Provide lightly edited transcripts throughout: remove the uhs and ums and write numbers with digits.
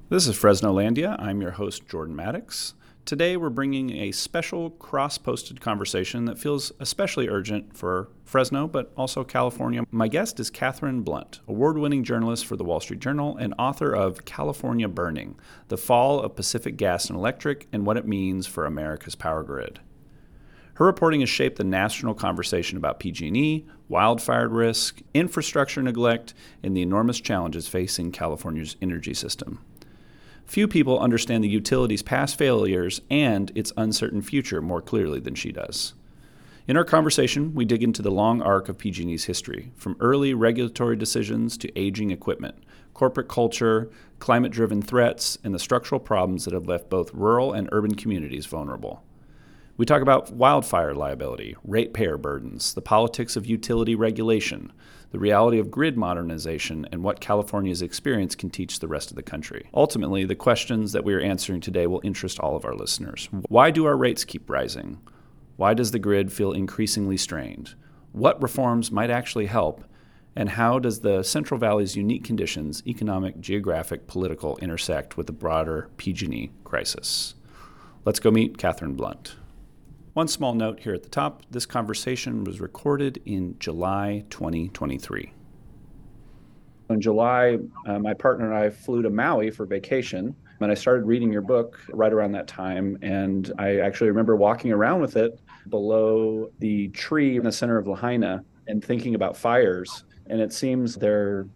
This is Fresnolandia. I'm your host, Jordan Maddox. Today we're bringing a special cross-posted conversation that feels especially urgent for Fresno, but also California. My guest is Catherine Blunt, award-winning journalist for the Wall Street Journal and author of California Burning: The Fall of Pacific Gas and Electric and What It Means for America's Power Grid. Her reporting has shaped the national conversation about PG&E, wildfire risk, infrastructure neglect, and the enormous challenges facing California's energy system. Few people understand the utility's past failures and its uncertain future more clearly than she does. In our conversation, we dig into the long arc of PG&E's history, from early regulatory decisions to aging equipment, corporate culture, climate-driven threats, and the structural problems that have left both rural and urban communities vulnerable. We talk about wildfire liability, ratepayer burdens, the politics of utility regulation, the reality of grid modernization, and what California's experience can teach the rest of the country. Ultimately, the questions that we are answering today will interest all of our listeners. Why do our rates keep rising? Why does the grid feel increasingly strained? What reforms might actually help? And how does the Central Valley's unique conditions, economic, geographic, political, intersect with the broader PG&E crisis? Let's go meet Catherine Blunt. One small note here at the top, this conversation was recorded in July 2023. In July, my partner and I flew to Maui for vacation, and I started reading your book right around that time, and I actually remember walking around with it below the tree in the center of Lahaina and thinking about fires, and it seems there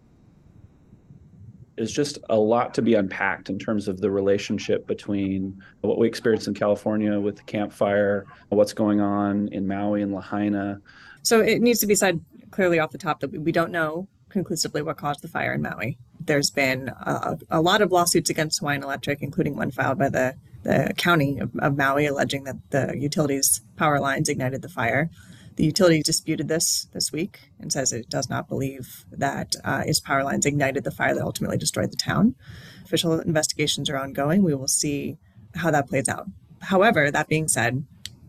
is just a lot to be unpacked in terms of the relationship between what we experienced in California with the Camp Fire, what's going on in Maui and Lahaina. So it needs to be said clearly off the top that we don't know conclusively what caused the fire in Maui. There's been a lot of lawsuits against Hawaiian Electric, including one filed by the county of Maui alleging that the utility's power lines ignited the fire. The utility disputed this week and says it does not believe that its power lines ignited the fire that ultimately destroyed the town. Official investigations are ongoing. We will see how that plays out. However, that being said,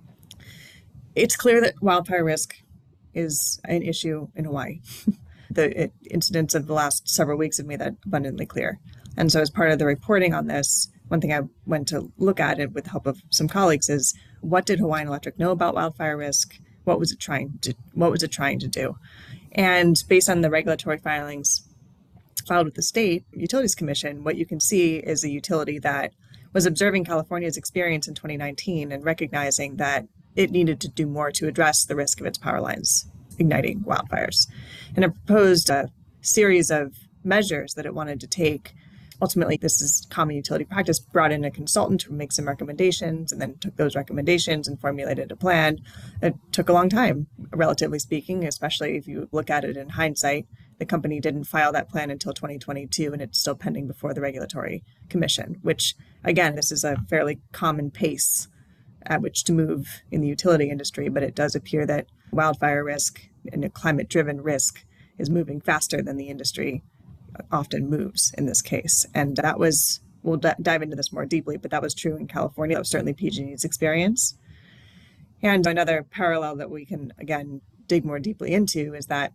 it's clear that wildfire risk is an issue in Hawaii. The incidents of the last several weeks have made that abundantly clear. And so as part of the reporting on this, one thing I went to look at it with the help of some colleagues is, what did Hawaiian Electric know about wildfire risk? What was it trying to do? And based on the regulatory filings filed with the State Utilities Commission, what you can see is a utility that was observing California's experience in 2019 and recognizing that it needed to do more to address the risk of its power lines igniting wildfires. And it proposed a series of measures that it wanted to take. Ultimately, this is common utility practice, brought in a consultant to make some recommendations and then took those recommendations and formulated a plan. It took a long time, relatively speaking, especially if you look at it in hindsight. The company didn't file that plan until 2022, and it's still pending before the Regulatory Commission, which, again, this is a fairly common pace at which to move in the utility industry, but it does appear that wildfire risk and a climate-driven risk is moving faster than the industry often moves in this case. And that was, we'll dive into this more deeply, but that was true in California. That was certainly PG&E's experience. And another parallel that we can, again, dig more deeply into is that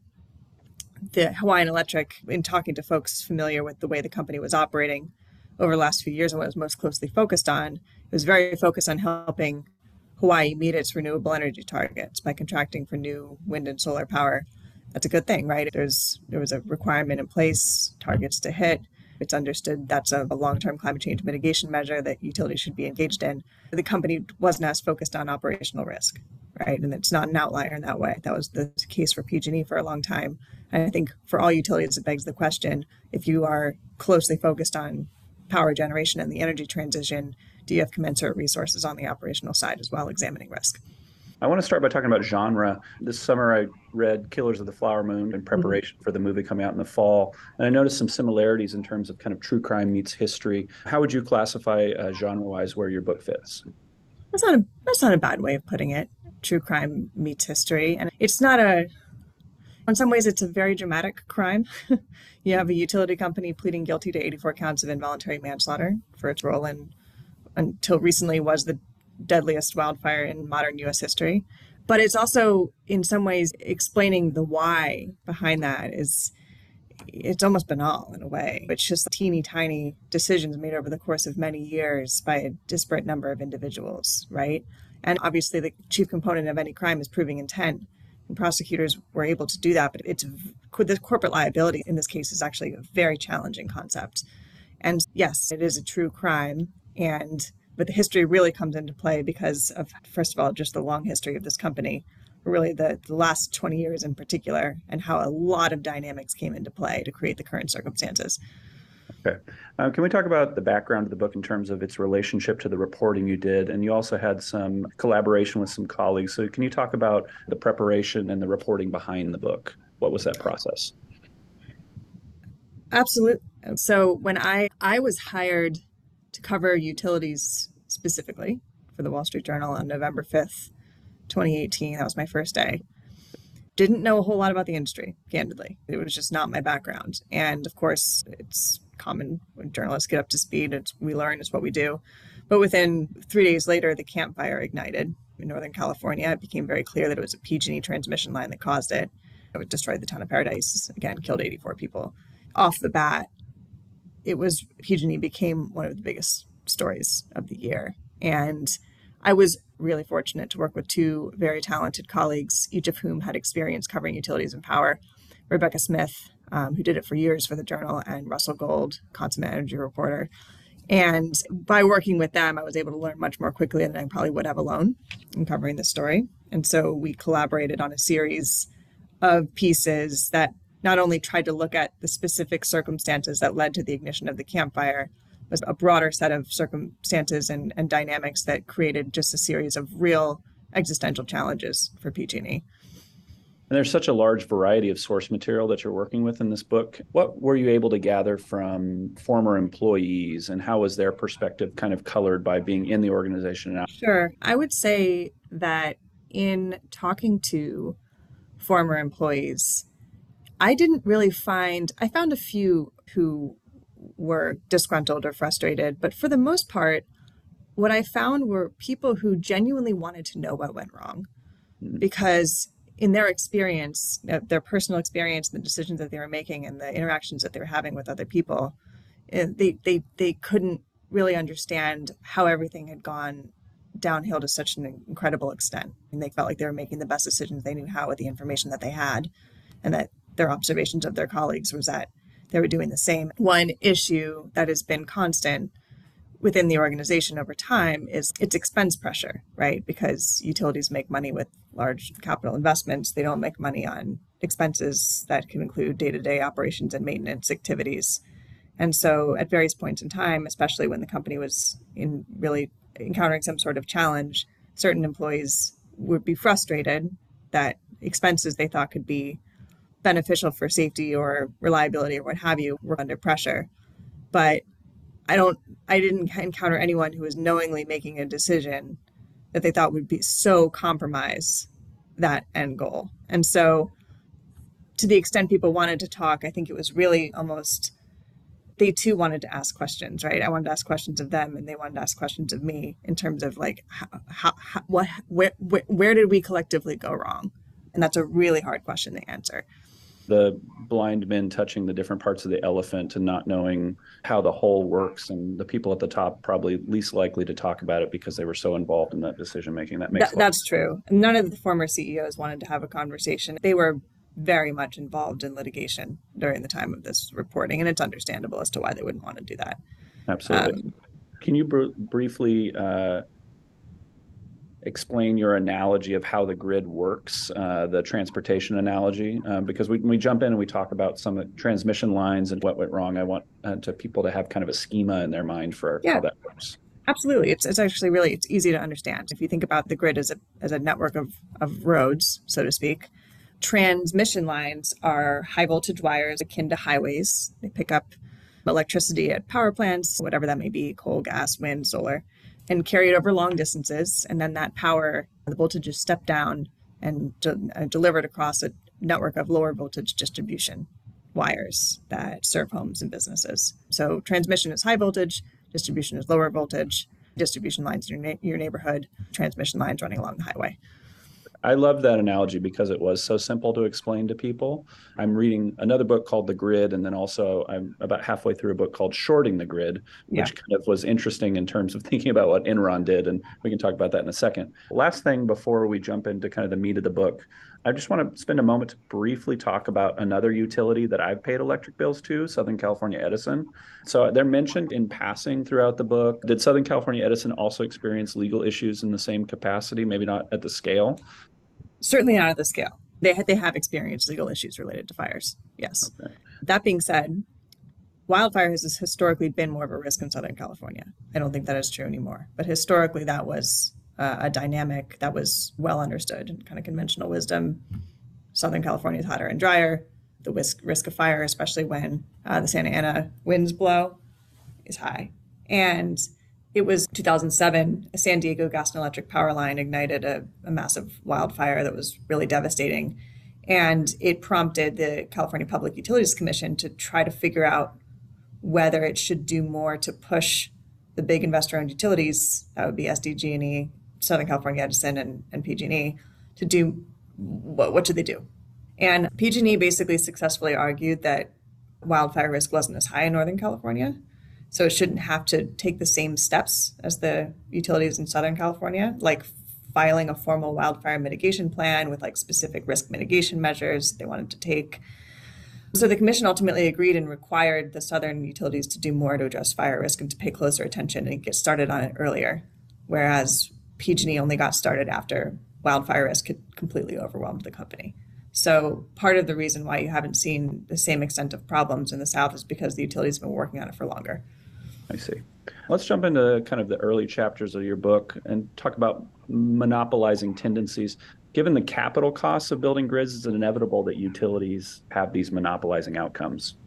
the Hawaiian Electric, in talking to folks familiar with the way the company was operating over the last few years and what it was most closely focused on, it was very focused on helping Hawaii meet its renewable energy targets by contracting for new wind and solar power. That's a good thing, right? There was a requirement in place, targets to hit. It's understood that's a long-term climate change mitigation measure that utilities should be engaged in. The company wasn't as focused on operational risk, right? And it's not an outlier in that way. That was the case for PG&E for a long time. And I think for all utilities, it begs the question, if you are closely focused on power generation and the energy transition, do you have commensurate resources on the operational side as well, examining risk? I want to start by talking about genre. This summer, I read Killers of the Flower Moon in preparation for the movie coming out in the fall, and I noticed some similarities in terms of kind of true crime meets history. How would you classify genre-wise where your book fits? That's not a bad way of putting it. True crime meets history, and in some ways, it's a very dramatic crime. You have a utility company pleading guilty to 84 counts of involuntary manslaughter for its role in, until recently, was the deadliest wildfire in modern U.S. history. But it's also, in some ways, explaining the why behind that is it's almost banal in a way. It's just teeny tiny decisions made over the course of many years by a disparate number of individuals, right? And obviously the chief component of any crime is proving intent. And prosecutors were able to do that, but the corporate liability in this case is actually a very challenging concept. And yes, it is a true crime. But the history really comes into play because of, first of all, just the long history of this company, really the last 20 years in particular, and how a lot of dynamics came into play to create the current circumstances. Okay. Can we talk about the background of the book in terms of its relationship to the reporting you did? And you also had some collaboration with some colleagues. So can you talk about the preparation and the reporting behind the book? What was that process? Absolutely. So when I was hired to cover utilities specifically for the Wall Street Journal on November 5th, 2018, that was my first day. Didn't know a whole lot about the industry, candidly. It was just not my background. And of course, it's common when journalists get up to speed, we learn, it's what we do. But within 3 days later, the Camp Fire ignited in Northern California. It became very clear that it was a PG&E transmission line that caused it. It destroyed the town of Paradise, again, killed 84 people. Off the bat, PG&E became one of the biggest stories of the year. And I was really fortunate to work with two very talented colleagues, each of whom had experience covering utilities and power. Rebecca Smith, who did it for years for the Journal, and Russell Gold, consummate energy reporter. And by working with them, I was able to learn much more quickly than I probably would have alone in covering this story. And so we collaborated on a series of pieces that not only tried to look at the specific circumstances that led to the ignition of the Camp Fire, was a broader set of circumstances and dynamics that created just a series of real existential challenges for PG&E. And there's such a large variety of source material that you're working with in this book. What were you able to gather from former employees, and how was their perspective kind of colored by being in the organization now? Sure. I would say that in talking to former employees, I found a few who were disgruntled or frustrated, but for the most part, what I found were people who genuinely wanted to know what went wrong, because in their experience, their personal experience, the decisions that they were making and the interactions that they were having with other people, they couldn't really understand how everything had gone downhill to such an incredible extent. And they felt like they were making the best decisions they knew how with the information that they had, and that their observations of their colleagues was that they were doing the same. One issue that has been constant within the organization over time is its expense pressure, right? Because utilities make money with large capital investments. They don't make money on expenses that can include day-to-day operations and maintenance activities. And so at various points in time, especially when the company was really encountering some sort of challenge, certain employees would be frustrated that expenses they thought could be beneficial for safety or reliability or what have you were under pressure. But I didn't encounter anyone who was knowingly making a decision that they thought would be so compromise that end goal. And so to the extent people wanted to talk, I think it was really almost, they too wanted to ask questions, right? I wanted to ask questions of them and they wanted to ask questions of me in terms of like, where did we collectively go wrong? And that's a really hard question to answer. The blind men touching the different parts of the elephant and not knowing how the whole works, and the people at the top probably least likely to talk about it because they were so involved in that decision making. That's true. None of the former CEOs wanted to have a conversation. They were very much involved in litigation during the time of this reporting, and it's understandable as to why they wouldn't want to do that. Absolutely. Can you briefly explain your analogy of how the grid works, the transportation analogy? Because when we jump in and we talk about some of the transmission lines and what went wrong, I want to people to have kind of a schema in their mind for how that works. Absolutely. It's actually it's easy to understand. If you think about the grid as a network of roads, so to speak, transmission lines are high voltage wires akin to highways. They pick up electricity at power plants, whatever that may be, coal, gas, wind, solar, and carry it over long distances. And then that power, the voltage is stepped down and delivered across a network of lower voltage distribution wires that serve homes and businesses. So transmission is high voltage, distribution is lower voltage, distribution lines in your neighborhood, transmission lines running along the highway. I love that analogy because it was so simple to explain to people. I'm reading another book called The Grid, and then also I'm about halfway through a book called Shorting the Grid, Yeah. which kind of was interesting in terms of thinking about what Enron did. And we can talk about that in a second. Last thing before we jump into kind of the meat of the book, I just want to spend a moment to briefly talk about another utility that I've paid electric bills to, Southern California Edison. So they're mentioned in passing throughout the book. Did Southern California Edison also experience legal issues in the same capacity, maybe not at the scale? Certainly not at the scale. They have experienced legal issues related to fires. Yes. Okay. That being said, wildfire has historically been more of a risk in Southern California. I don't think that is true anymore. But historically, that was a dynamic that was well understood in kind of conventional wisdom. Southern California is hotter and drier. The risk of fire, especially when the Santa Ana winds blow, is high. And it was 2007, a San Diego gas and electric power line ignited a massive wildfire that was really devastating. And it prompted the California Public Utilities Commission to try to figure out whether it should do more to push the big investor-owned utilities, that would be SDG&E, Southern California Edison, and PG&E, to do what should they do? And PG&E basically successfully argued that wildfire risk wasn't as high in Northern California, so it shouldn't have to take the same steps as the utilities in Southern California, like filing a formal wildfire mitigation plan with like specific risk mitigation measures they wanted to take. So the commission ultimately agreed and required the southern utilities to do more to address fire risk and to pay closer attention and get started on it earlier, whereas PG&E only got started after wildfire risk had completely overwhelmed the company. So part of the reason why you haven't seen the same extent of problems in the South is because the utilities have been working on it for longer. I see. Let's jump into kind of the early chapters of your book and talk about monopolizing tendencies. Given the capital costs of building grids, it's inevitable that utilities have these monopolizing outcomes.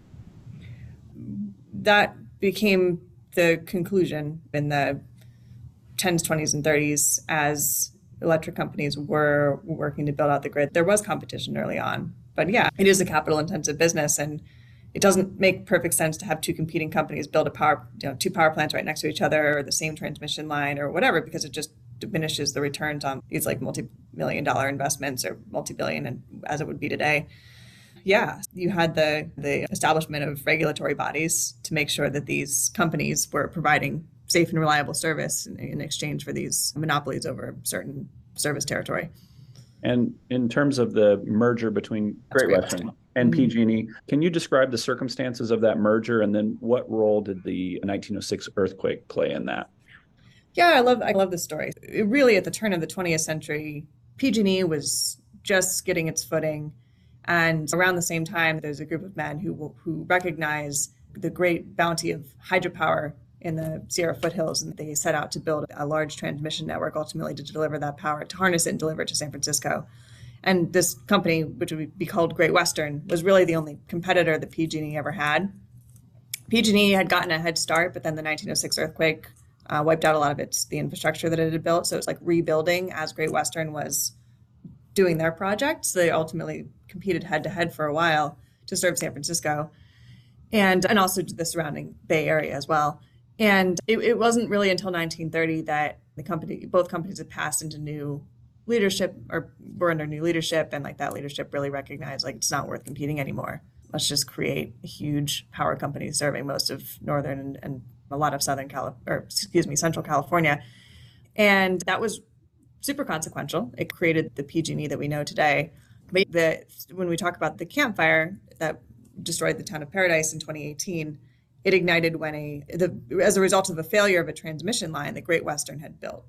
That became the conclusion in the 10s, 20s, and 30s as electric companies were working to build out the grid. There was competition early on, but yeah, it is a capital intensive business, and it doesn't make perfect sense to have two competing companies build two power plants right next to each other or the same transmission line or whatever, because it just diminishes the returns on these like multi-million-dollar investments or multi-billion, and as it would be today. Yeah, you had the establishment of regulatory bodies to make sure that these companies were providing safe and reliable service in exchange for these monopolies over certain service territory. And in terms of the merger between Great Western and PG&E, can you describe the circumstances of that merger, and then what role did the 1906 earthquake play in that? Yeah, I love this story. Really, at the turn of the 20th century, PG&E was just getting its footing, and around the same time, there's a group of men who recognize the great bounty of hydropower in the Sierra foothills, and they set out to build a large transmission network ultimately to deliver that power, to harness it and deliver it to San Francisco. And this company, which would be called Great Western, was really the only competitor that PG&E ever had. PG&E had gotten a head start, but then the 1906 earthquake wiped out a lot of the infrastructure that it had built. So it's like rebuilding as Great Western was doing their project. So they ultimately competed head to head for a while to serve San Francisco and also the surrounding Bay Area as well. And it wasn't really until 1930 that both companies had passed into new leadership or were under new leadership. And like that leadership really recognized like it's not worth competing anymore. Let's just create a huge power company serving most of Northern and a lot of Central California. And that was super consequential. It created the PG&E that we know today. But when we talk about the Camp Fire that destroyed the town of Paradise in 2018, it ignited as a result of a failure of a transmission line that Great Western had built.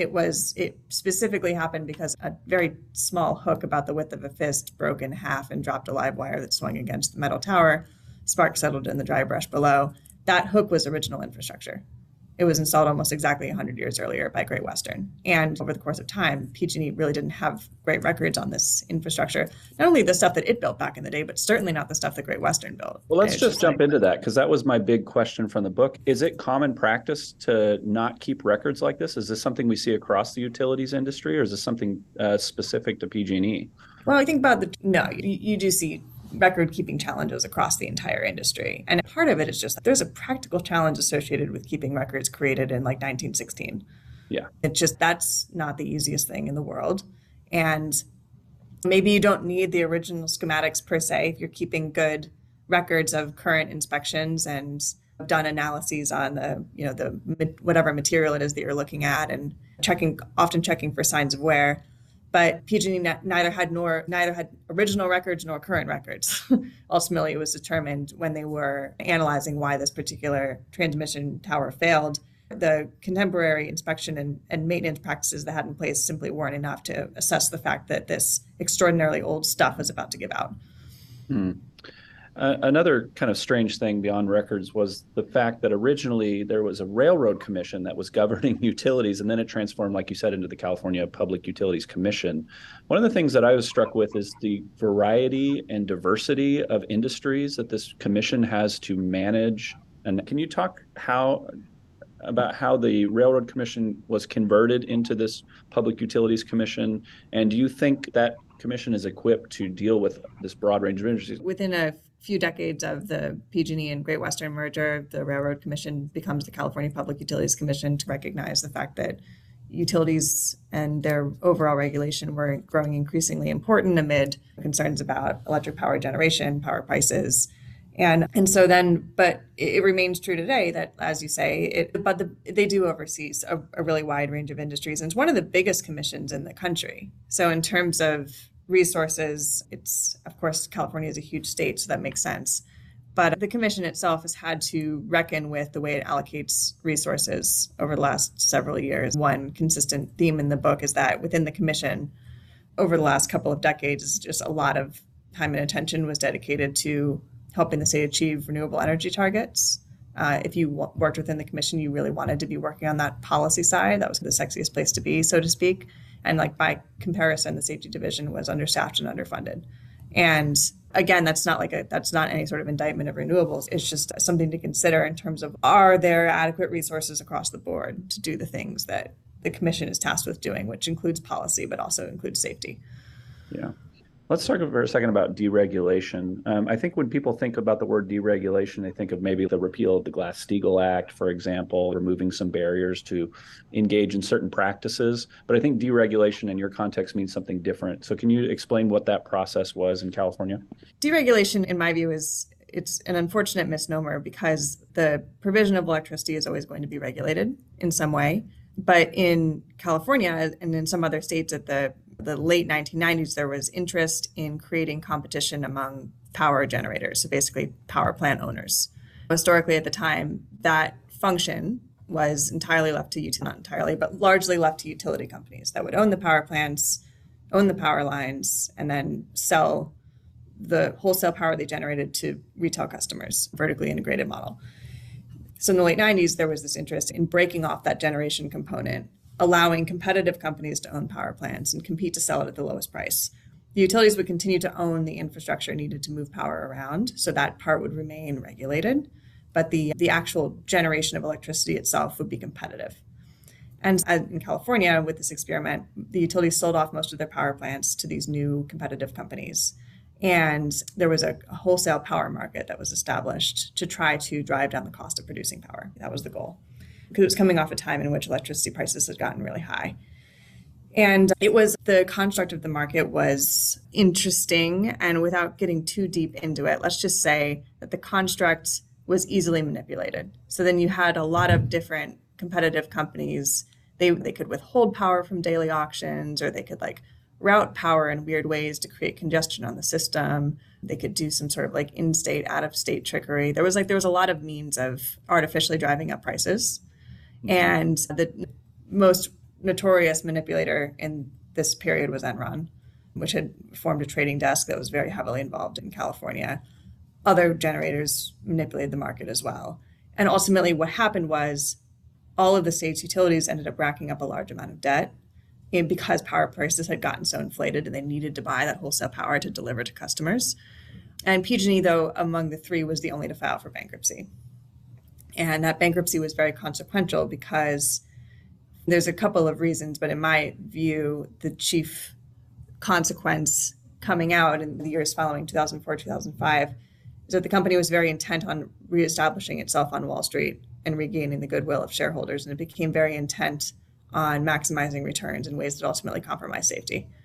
It specifically happened because a very small hook about the width of a fist broke in half and dropped a live wire that swung against the metal tower. Sparks settled in the dry brush below. That hook was original infrastructure. It was installed almost exactly 100 years earlier by Great Western. And over the course of time, PG&E really didn't have great records on this infrastructure. Not only the stuff that it built back in the day, but certainly not the stuff that Great Western built. Well, let's just jump into that, because that was my big question from the book. Is it common practice to not keep records like this? Is this something we see across the utilities industry, or is this something specific to PG&E? Well, I think about you do see record-keeping challenges across the entire industry. And part of it is just there's a practical challenge associated with keeping records created in like 1916. Yeah. That's not the easiest thing in the world. And maybe you don't need the original schematics per se if you're keeping good records of current inspections and done analyses on the whatever material it is that you're looking at, and often checking for signs of wear. But PG&E neither had original records nor current records. Ultimately, it was determined when they were analyzing why this particular transmission tower failed. The contemporary inspection and maintenance practices that had in place simply weren't enough to assess the fact that this extraordinarily old stuff was about to give out. Another kind of strange thing beyond records was the fact that originally there was a railroad commission that was governing utilities, and then it transformed, like you said, into the California Public Utilities Commission. One of the things that I was struck with is the variety and diversity of industries that this commission has to manage. And can you talk about how the Railroad Commission was converted into this Public Utilities Commission? And do you think that commission is equipped to deal with this broad range of industries? Within a few decades of the PG&E and Great Western merger, the Railroad Commission becomes the California Public Utilities Commission to recognize the fact that utilities and their overall regulation were growing increasingly important amid concerns about electric power generation, power prices. And so then, but it remains true today that, as you say, they do oversee a really wide range of industries. And it's one of the biggest commissions in the country. So in terms of resources, it's, of course, California is a huge state, so that makes sense. But the commission itself has had to reckon with the way it allocates resources over the last several years. One consistent theme in the book is that within the commission, over the last couple of decades, just a lot of time and attention was dedicated to helping the state achieve renewable energy targets. If you worked within the commission, you really wanted to be working on that policy side. That was the sexiest place to be, so to speak. And like by comparison, the safety division was understaffed and underfunded. And again, that's not any sort of indictment of renewables. It's just something to consider in terms of, are there adequate resources across the board to do the things that the commission is tasked with doing, which includes policy, but also includes safety. Yeah. Let's talk for a second about deregulation. I think when people think about the word deregulation, they think of maybe the repeal of the Glass-Steagall Act, for example, removing some barriers to engage in certain practices. But I think deregulation in your context means something different. So can you explain what that process was in California? Deregulation, in my view, it's an unfortunate misnomer because the provision of electricity is always going to be regulated in some way. But in California and in some other states at the late 1990s, there was interest in creating competition among power generators, so basically power plant owners. Historically, at the time, that function was entirely left to not entirely, but largely left to utility companies that would own the power plants, own the power lines, and then sell the wholesale power they generated to retail customers, vertically integrated model. So in the late 90s, there was this interest in breaking off that generation component, allowing competitive companies to own power plants and compete to sell it at the lowest price. The utilities would continue to own the infrastructure needed to move power around, so that part would remain regulated, but the actual generation of electricity itself would be competitive. And in California, with this experiment, the utilities sold off most of their power plants to these new competitive companies. And there was a wholesale power market that was established to try to drive down the cost of producing power. That was the goal, because it was coming off a time in which electricity prices had gotten really high. And the construct of the market was interesting. And without getting too deep into it, let's just say that the construct was easily manipulated. So then you had a lot of different competitive companies. They could withhold power from daily auctions, or they could route power in weird ways to create congestion on the system. They could do some sort of in-state, out-of-state trickery. There was a lot of means of artificially driving up prices. And the most notorious manipulator in this period was Enron, which had formed a trading desk that was very heavily involved in California. Other generators manipulated the market as well. And ultimately what happened was all of the state's utilities ended up racking up a large amount of debt because power prices had gotten so inflated and they needed to buy that wholesale power to deliver to customers. And PG&E, though, among the three, was the only to file for bankruptcy. And that bankruptcy was very consequential because there's a couple of reasons, but in my view, the chief consequence coming out in the years following 2004, 2005, is that the company was very intent on reestablishing itself on Wall Street and regaining the goodwill of shareholders. And it became very intent on maximizing returns in ways that ultimately compromised safety.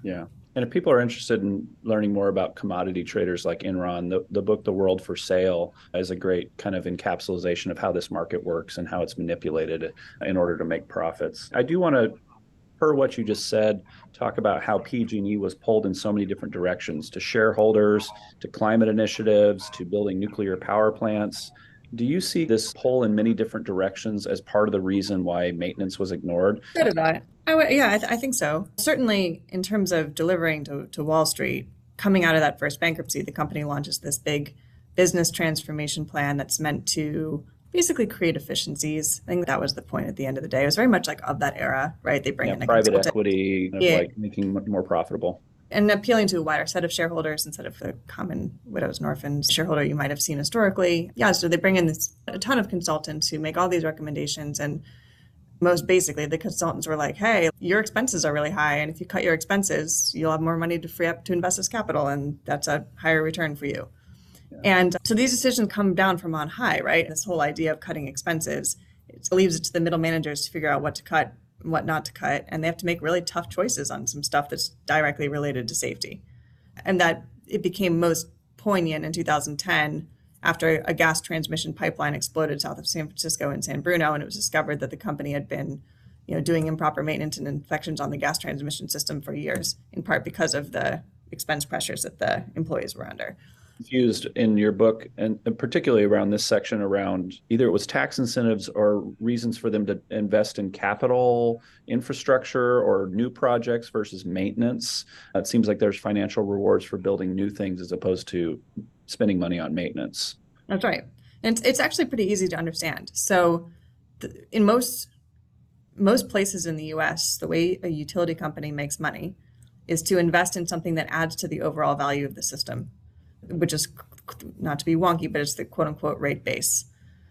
Yeah. And if people are interested in learning more about commodity traders like Enron, the book The World for Sale is a great kind of encapsulation of how this market works and how it's manipulated in order to make profits. I do want to, per what you just said, talk about how PG&E was pulled in so many different directions, to shareholders, to climate initiatives, to building nuclear power plants. Do you see this pull in many different directions as part of the reason why maintenance was ignored? Bit of that. I think so. Certainly, in terms of delivering to Wall Street, coming out of that first bankruptcy, the company launches this big business transformation plan that's meant to basically create efficiencies. I think that was the point at the end of the day. It was very much like of that era, right? They bring in a private consultant. equity, Yeah. like making it more profitable. And appealing to a wider set of shareholders instead of the common widows and orphans shareholder you might have seen historically. Yeah, so they bring in a ton of consultants who make all these recommendations, and most basically the consultants were like, hey, your expenses are really high, and if you cut your expenses, you'll have more money to free up to invest as capital, and that's a higher return for you. Yeah. And so these decisions come down from on high, right? This whole idea of cutting expenses, it leaves it to the middle managers to figure out what to cut, what not to cut, and they have to make really tough choices on some stuff that's directly related to safety. And that it became most poignant in 2010 after a gas transmission pipeline exploded south of San Francisco in San Bruno, and it was discovered that the company had been, doing improper maintenance and inspections on the gas transmission system for years, in part because of the expense pressures that the employees were under. Used in your book, and particularly around this section around either it was tax incentives or reasons for them to invest in capital infrastructure or new projects versus maintenance. It seems like there's financial rewards for building new things as opposed to spending money on maintenance. That's right. And it's actually pretty easy to understand. So in most places in the US, the way a utility company makes money is to invest in something that adds to the overall value of the system, which is, not to be wonky, but it's the quote unquote rate base.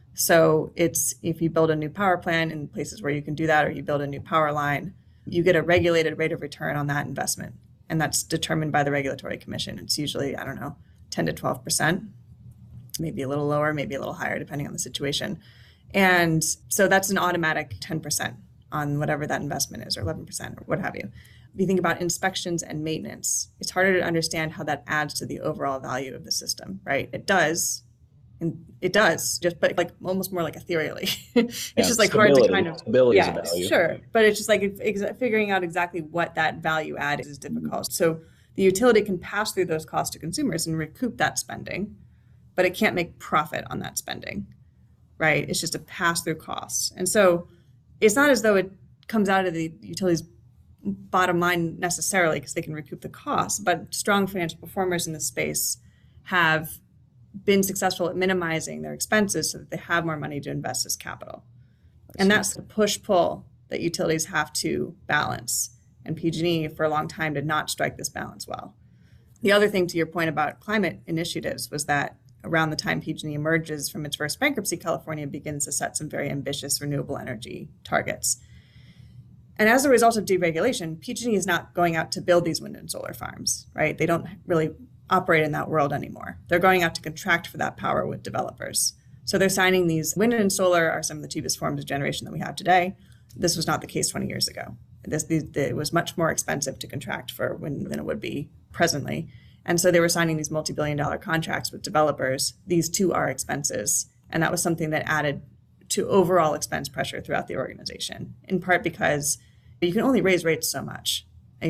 So it's if you build a new power plant in places where you can do that, or you build a new power line, you get a regulated rate of return on that investment. And that's determined by the regulatory commission. It's usually, 10 to 12%, maybe a little lower, maybe a little higher, depending on the situation. And so that's an automatic 10% on whatever that investment is, or 11%, or what have you. If you think about inspections and maintenance, it's harder to understand how that adds to the overall value of the system, right? It does, just but like almost more like ethereally. It's just like hard to kind of stability is a value. Sure, but it's just like figuring out exactly what that value add is difficult. So the utility can pass through those costs to consumers and recoup that spending, but it can't make profit on that spending, right? It's just a pass-through cost, and so it's not as though it comes out of the utility's bottom line necessarily because they can recoup the costs, but strong financial performers in this space have been successful at minimizing their expenses so that they have more money to invest as capital. And that's the push-pull that utilities have to balance. And PG&E for a long time did not strike this balance well. The other thing to your point about climate initiatives was that around the time PG&E emerges from its first bankruptcy, California begins to set some very ambitious renewable energy targets. And as a result of deregulation, PG&E is not going out to build these wind and solar farms, right? They don't really operate in that world anymore. They're going out to contract for that power with developers. So they're signing these. Wind and solar are some of the cheapest forms of generation that we have today. This was not the case 20 years ago. It was much more expensive to contract for wind than it would be presently. And so they were signing these multi-billion-dollar contracts with developers. These too are expenses. And that was something that added to overall expense pressure throughout the organization, in part because you can only raise rates so much.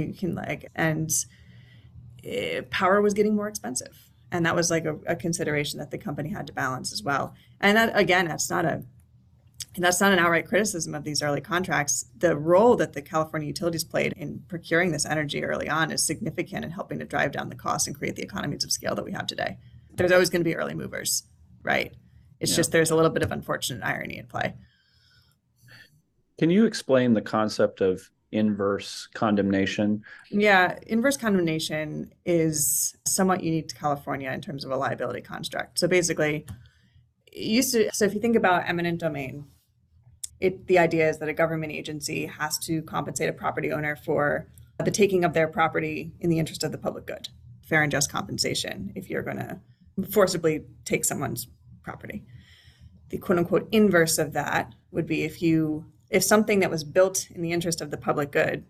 Power was getting more expensive. And that was like a consideration that the company had to balance as well. And that, again, that's not an outright criticism of these early contracts. The role that the California utilities played in procuring this energy early on is significant in helping to drive down the costs and create the economies of scale that we have today. There's always going to be early movers, right? It's just there's a little bit of unfortunate irony at play. Can you explain the concept of inverse condemnation? Yeah, inverse condemnation is somewhat unique to California in terms of a liability construct. So basically, so if you think about eminent domain, the idea is that a government agency has to compensate a property owner for the taking of their property in the interest of the public good, fair and just compensation if you're going to forcibly take someone's property. The quote unquote inverse of that would be if something that was built in the interest of the public good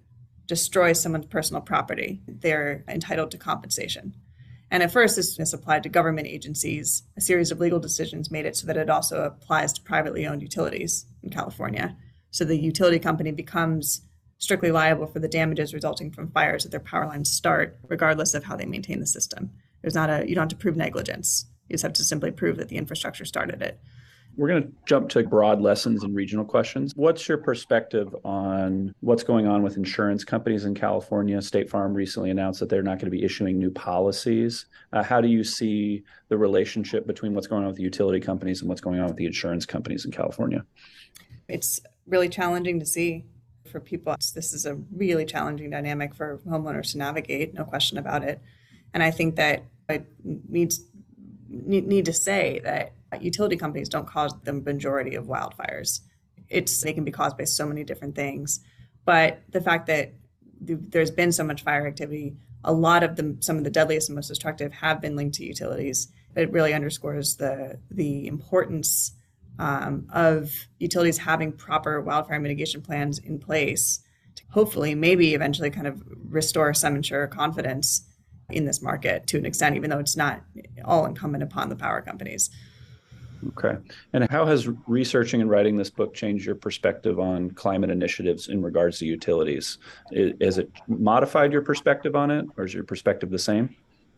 destroys someone's personal property, they're entitled to compensation. And at first, this applied to government agencies. A series of legal decisions made it so that it also applies to privately owned utilities in California. So the utility company becomes strictly liable for the damages resulting from fires that their power lines start, regardless of how they maintain the system. You don't have to prove negligence. You just have to simply prove that the infrastructure started it. We're going to jump to broad lessons and regional questions. What's your perspective on what's going on with insurance companies in California? State Farm recently announced that they're not going to be issuing new policies. How do you see the relationship between what's going on with the utility companies and what's going on with the insurance companies in California? It's really challenging to see for people. This is a really challenging dynamic for homeowners to navigate, no question about it. And I think that I need to say that utility companies don't cause the majority of wildfires. They can be caused by so many different things. But the fact that there's been so much fire activity, a lot of them, some of the deadliest and most destructive, have been linked to utilities. It really underscores the importance of utilities having proper wildfire mitigation plans in place to hopefully, maybe eventually kind of restore some insurer confidence in this market to an extent, even though it's not all incumbent upon the power companies. Okay. And how has researching and writing this book changed your perspective on climate initiatives in regards to utilities? Has it modified your perspective on it, or is your perspective the same?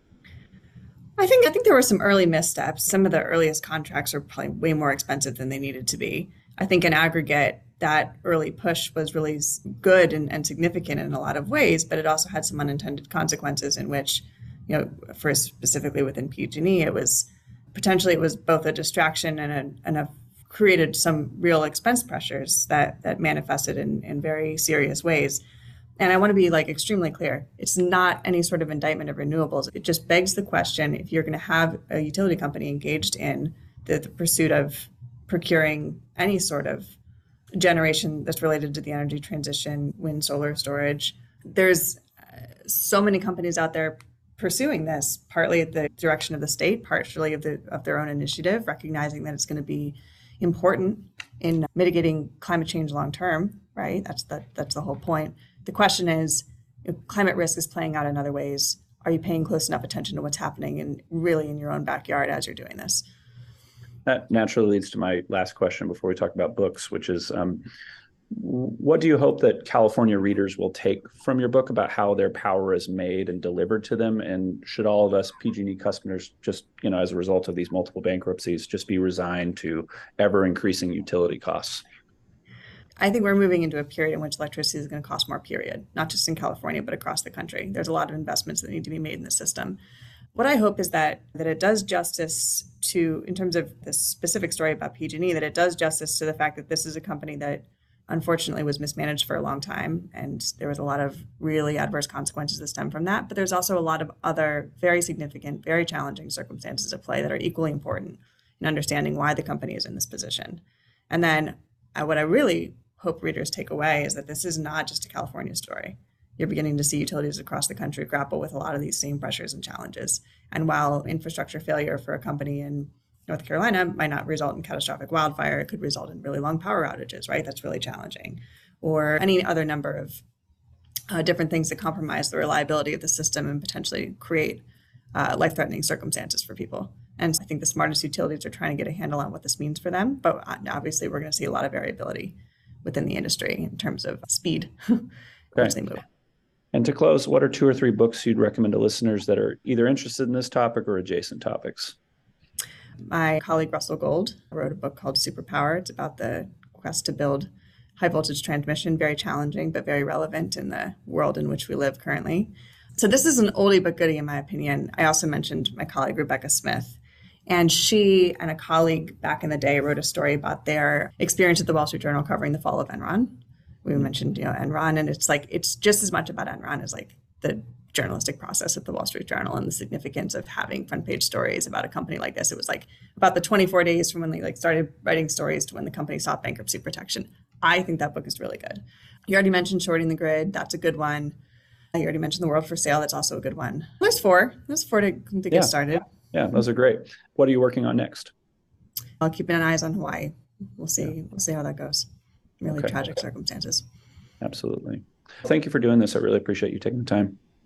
I think there were some early missteps. Some of the earliest contracts are probably way more expensive than they needed to be. I think in aggregate, that early push was really good and significant in a lot of ways, but it also had some unintended consequences in which, for specifically within PG&E, it was both a distraction and created some real expense pressures that manifested in very serious ways. And I want to be extremely clear. It's not any sort of indictment of renewables. It just begs the question, if you're going to have a utility company engaged in the pursuit of procuring any sort of generation that's related to the energy transition, wind, solar, storage, there's so many companies out there pursuing this, partly at the direction of the state, partially of their own initiative, recognizing that it's going to be important in mitigating climate change long term, right? That's the whole point. The question is, if climate risk is playing out in other ways, are you paying close enough attention to what's happening in your own backyard as you're doing this? That naturally leads to my last question before we talk about books, which is, what do you hope that California readers will take from your book about how their power is made and delivered to them? And should all of us PG&E customers just, as a result of these multiple bankruptcies, just be resigned to ever increasing utility costs? I think we're moving into a period in which electricity is going to cost more, period, not just in California, but across the country. There's a lot of investments that need to be made in the system. What I hope is that it does justice to, in terms of this specific story about PG&E, that it does justice to the fact that this is a company that unfortunately was mismanaged for a long time. And there was a lot of really adverse consequences that stem from that. But there's also a lot of other very significant, very challenging circumstances at play that are equally important in understanding why the company is in this position. And then what I really hope readers take away is that this is not just a California story. You're beginning to see utilities across the country grapple with a lot of these same pressures and challenges. And while infrastructure failure for a company in North Carolina might not result in catastrophic wildfire, it could result in really long power outages, right? That's really challenging. Or any other number of different things that compromise the reliability of the system and potentially create life-threatening circumstances for people. And I think the smartest utilities are trying to get a handle on what this means for them. But obviously, we're going to see a lot of variability within the industry in terms of speed as they move. And to close, what are 2 or 3 books you'd recommend to listeners that are either interested in this topic or adjacent topics? My colleague Russell Gold wrote a book called Superpower. It's about the quest to build high voltage transmission, very challenging, but very relevant in the world in which we live currently. So this is an oldie but goodie, in my opinion. I also mentioned my colleague Rebecca Smith. And she and a colleague back in the day wrote a story about their experience at the Wall Street Journal covering the fall of Enron. We mentioned, Enron, and it's just as much about Enron as the journalistic process at the Wall Street Journal and the significance of having front page stories about a company like this. It was about the 24 days from when they started writing stories to when the company sought bankruptcy protection. I think that book is really good. You already mentioned Shorting the Grid. That's a good one. You already mentioned The World for Sale. That's also a good one. There's 4. There's 4 to get started. Yeah, those are great. What are you working on next? I'll keep an eye on Hawaii. We'll see. We'll see how that goes. Really tragic circumstances. Absolutely. Thank you for doing this. I really appreciate you taking the time.